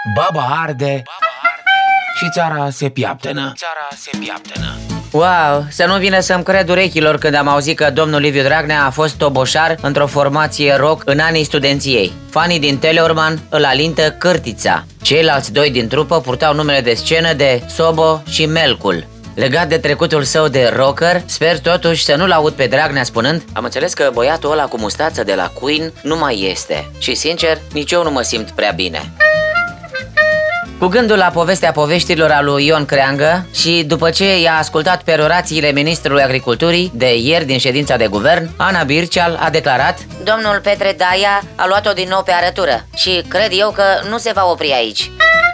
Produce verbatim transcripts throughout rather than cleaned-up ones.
Baba arde și țara se piaptănă. Țara se piaptănă. Wow, să nu vină să-mi cred urechilor când am auzit că domnul Liviu Dragnea a fost toboșar într-o formație rock în anii studenției. Fanii din Teleorman îl alintă Cârtița. Ceilalți doi din trupă purtau numele de scenă de Sobo și Melcul. Legat de trecutul său de rocker, sper totuși să nu-l aud pe Dragnea spunând: am înțeles că băiatul ăla cu mustață de la Queen nu mai este și, sincer, nici eu nu mă simt prea bine. Cu gândul la povestea poveștilor a lui Ion Creangă și după ce i-a ascultat perorațiile ministrului agriculturii de ieri din ședința de guvern, Ana Birceal a declarat: domnul Petre Daia a luat-o din nou pe arătură și cred eu că nu se va opri aici.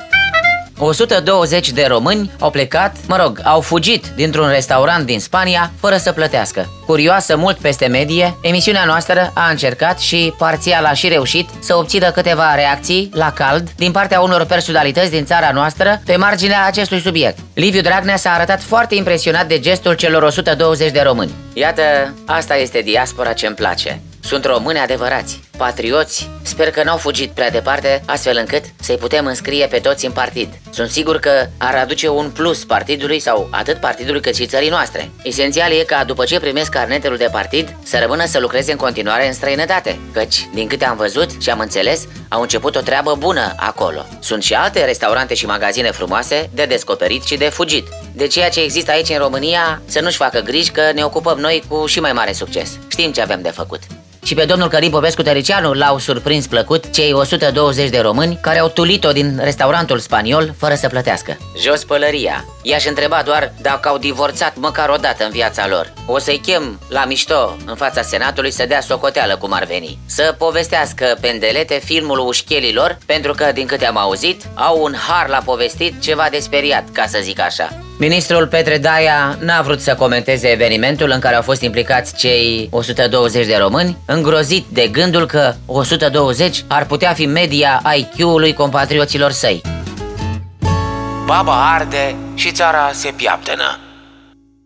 o sută douăzeci de români au plecat, mă rog, au fugit dintr-un restaurant din Spania fără să plătească. Curioasă mult peste medie, emisiunea noastră a încercat și parțial a și reușit să obțină câteva reacții la cald din partea unor personalități din țara noastră pe marginea acestui subiect. Liviu Dragnea s-a arătat foarte impresionat de gestul celor o sută douăzeci de români. Iată, asta este diaspora ce-mi place. Sunt români adevărați, patrioți, sper că n-au fugit prea departe, astfel încât să-i putem înscrie pe toți în partid. Sunt sigur că ar aduce un plus partidului sau atât partidului cât și țării noastre. Esențial e ca după ce primesc carnetul de partid să rămână să lucreze în continuare în străinătate, căci, din câte am văzut și am înțeles, au început o treabă bună acolo. Sunt și alte restaurante și magazine frumoase de descoperit și de fugit. De ceea ce există aici în România, să nu-și facă griji că ne ocupăm noi cu și mai mare succes. Știm ce avem de făcut. Și pe domnul Călim Popescu-Tăricianu l-au surprins plăcut cei o sută douăzeci de români care au tulit-o din restaurantul spaniol fără să plătească. Jos pălăria. I-aș întreba doar dacă au divorțat măcar o dată în viața lor. O să-i chem la mișto în fața Senatului să dea socoteală cum ar veni. Să povestească pendelete filmul ușchelilor, pentru că, din câte am auzit, au un har la povestit ceva de speriat, ca să zic așa. Ministrul Petre Daia n-a vrut să comenteze evenimentul în care au fost implicați cei o sută douăzeci de români, îngrozit de gândul că o sută douăzeci ar putea fi media I Q-ului compatrioților săi. Baba arde și țara se piaptănă.